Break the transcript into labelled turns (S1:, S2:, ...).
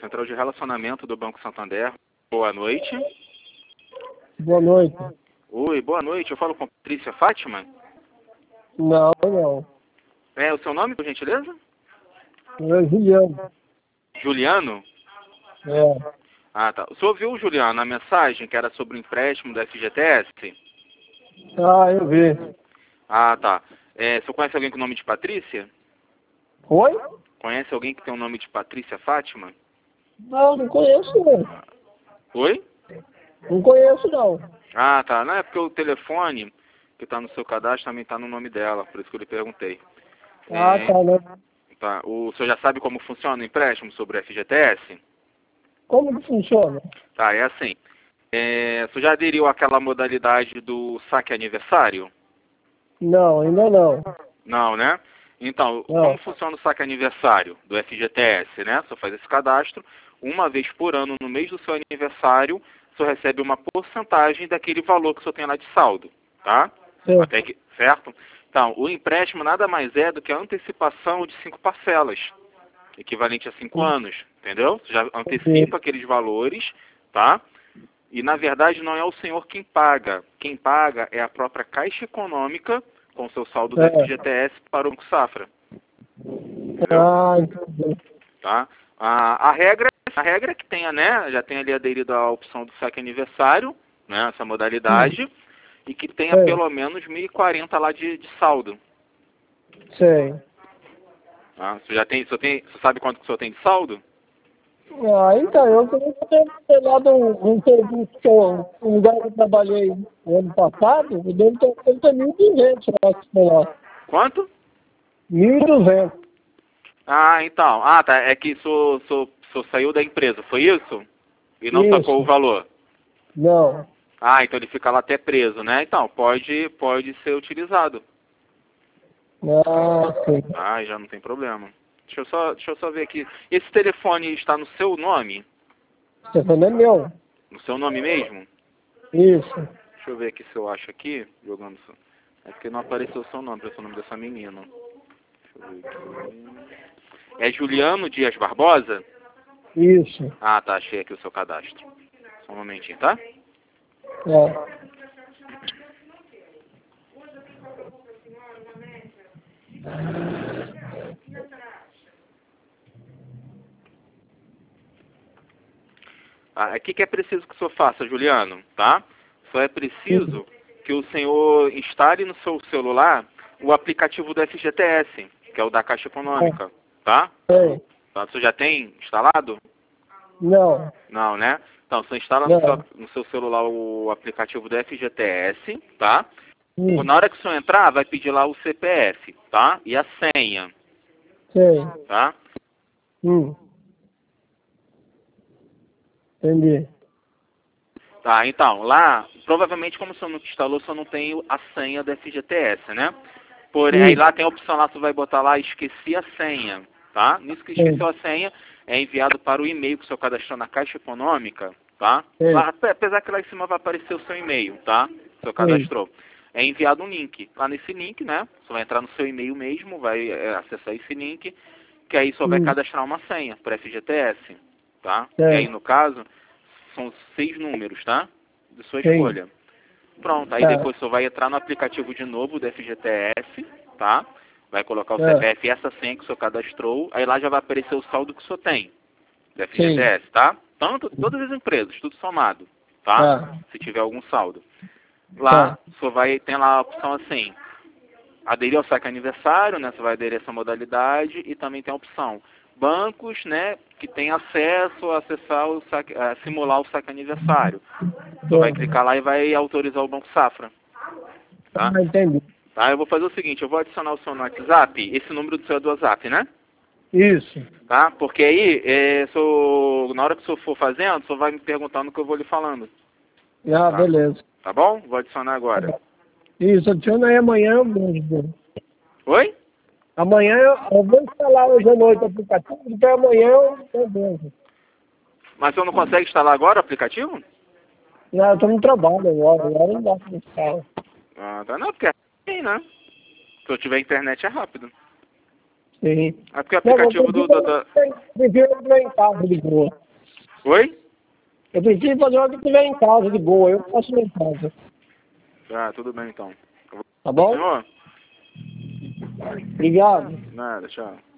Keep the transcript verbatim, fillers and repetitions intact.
S1: Central de Relacionamento do Banco Santander. Boa noite.
S2: Boa noite.
S1: Oi, boa noite. Eu falo com a Patrícia Fátima?
S2: Não, não.
S1: É o seu nome, por gentileza?
S2: É Juliano.
S1: Juliano?
S2: É.
S1: Ah, tá. O senhor viu, Juliano, a mensagem que era sobre o empréstimo do F G T S?
S2: Ah, eu vi.
S1: Ah, tá. É, o senhor conhece alguém com o nome de Patrícia?
S2: Oi?
S1: Conhece alguém que tem o nome de Patrícia Fátima?
S2: Não, não conheço não.
S1: Oi?
S2: Não conheço não.
S1: Ah, tá. Não, é porque o telefone que está no seu cadastro também está no nome dela, por isso que eu lhe perguntei.
S2: Ah,
S1: É,
S2: tá, né?
S1: tá. O senhor já sabe como funciona o empréstimo sobre o F G T S?
S2: Como que funciona?
S1: Tá, é assim. É, o senhor já aderiu àquela modalidade do saque aniversário?
S2: Não, ainda não.
S1: Não, né? Então,
S2: Não.
S1: como funciona o saque aniversário do F G T S, né? O senhor faz esse cadastro, uma vez por ano, no mês do seu aniversário, o senhor recebe uma porcentagem daquele valor que o senhor tem lá de saldo, tá?
S2: Certo.
S1: Até que, certo? Então, o empréstimo nada mais é do que a antecipação de cinco parcelas, equivalente a cinco anos, entendeu? Você já antecipa aqueles valores, tá? E, na verdade, não é o senhor quem paga. Quem paga é a própria Caixa Econômica com o seu saldo do
S2: É.
S1: F G T S para o Banco Safra. Entendeu?
S2: Ah, entendi.
S1: Tá? A, a, regra, a regra é que tenha, né? Já tem ali aderido à opção do saque aniversário, né? Essa modalidade, e que tenha
S2: Sei.
S1: pelo menos mil e quarenta lá de, de saldo.
S2: Sei.
S1: Tá? Você já tem, você tem, você sabe quanto que o senhor tem de saldo?
S2: Ah, então, eu queria ter pegado um, um serviço que eu, um lugar que eu trabalhei no ano passado, e deu trinta mil e duzentos, eu acho que foi lá.
S1: Quanto?
S2: mil e duzentos.
S1: Ah, então. Ah, tá. É que o senhor, o senhor, o senhor saiu da empresa, foi isso? E não sacou o
S2: Isso.
S1: valor?
S2: Não.
S1: Ah, então ele fica lá até preso, né? Então, pode, pode ser utilizado.
S2: Ah, sim.
S1: Ah, já não tem problema. Deixa eu só, deixa eu só ver aqui. Esse telefone está no seu nome?
S2: O telefone é meu.
S1: No seu nome mesmo?
S2: Isso.
S1: Deixa eu ver aqui se eu acho aqui, jogando. É porque não apareceu o seu nome, apareceu o nome dessa menina. Deixa eu ver aqui. É Juliano Dias Barbosa?
S2: Isso.
S1: Ah, tá, achei aqui o seu cadastro. Só um momentinho, tá?
S2: É.
S1: Ah, o que, que é preciso que o senhor faça, Juliano, tá? Só é preciso que o senhor instale no seu celular o aplicativo do F G T S, que é o da Caixa Econômica, tá?
S2: Sei.
S1: Tá? O senhor já tem instalado?
S2: Não.
S1: Não, né? Então, você instala no seu,
S2: Não.
S1: no seu celular o aplicativo do F G T S, tá?
S2: Hum.
S1: Na hora que o senhor entrar, vai pedir lá o C P F, tá? E a senha,
S2: Sei.
S1: tá?
S2: Hum. Entendi.
S1: Tá, então, lá, provavelmente como o senhor não instalou, o senhor não tem a senha do F G T S, né? Porém, aí
S2: Isso.
S1: lá tem a opção lá, você vai botar lá, esqueci a senha, tá? Nisso que esqueceu a senha, é enviado para o e-mail que o senhor cadastrou na Caixa Econômica, tá?
S2: Sei.
S1: Lá, apesar que lá em cima vai aparecer o seu e-mail, tá? O senhor
S2: Sei.
S1: cadastrou. É enviado um link. Lá nesse link, né? Você vai entrar no seu e-mail mesmo, vai é, acessar esse link, que aí só vai
S2: Hum.
S1: cadastrar uma senha para F G T S, tá?
S2: Sei.
S1: E aí, no caso, são seis números, tá? De sua
S2: Sei.
S1: escolha. Pronto, aí
S2: Tá.
S1: depois você vai entrar no aplicativo de novo do F G T S, tá? Vai colocar o
S2: É.
S1: C P F e essa senha que o senhor cadastrou, aí lá já vai aparecer o saldo que o senhor tem do F G T S, tá? Tanto, todas as empresas, tudo somado, tá?
S2: Tá.
S1: Se tiver algum saldo. Lá,
S2: Tá.
S1: o senhor vai ter lá a opção assim, aderir ao saque aniversário, né? Você vai aderir a essa modalidade e também tem a opção bancos, né, que tem acesso a acessar o saque, a simular o saque aniversário. Você vai clicar lá e vai autorizar o Banco Safra, tá?
S2: Ah, entendi.
S1: Tá, eu vou fazer o seguinte, eu vou adicionar o seu no WhatsApp, esse número do seu é do WhatsApp, né?
S2: Isso.
S1: Tá? Porque aí, é, sou, na hora que o senhor for fazendo, o senhor vai me perguntando o que eu vou lhe falando.
S2: Ah,
S1: Tá?
S2: beleza.
S1: Tá bom? Vou adicionar
S2: Tá
S1: agora.
S2: bom. Isso, adiciona aí amanhã eu vejo.
S1: Oi?
S2: Amanhã eu, eu vou instalar hoje à noite o aplicativo, então amanhã eu eu vejo.
S1: Mas o senhor não consegue instalar agora o aplicativo?
S2: Não, eu tô no trabalho agora, agora não dá pra instalar.
S1: Ah, tá. Não, porque é assim, né? Se eu tiver internet é rápido.
S2: Sim.
S1: É porque o aplicativo do... do, do...
S2: Eu prefiro que tiver em casa de boa.
S1: Oi?
S2: Eu prefiro fazer o que tiver em casa de boa. Eu faço em casa.
S1: Ah, tudo bem então.
S2: Tá bom?
S1: Senhor?
S2: Obrigado.
S1: Nada, tchau.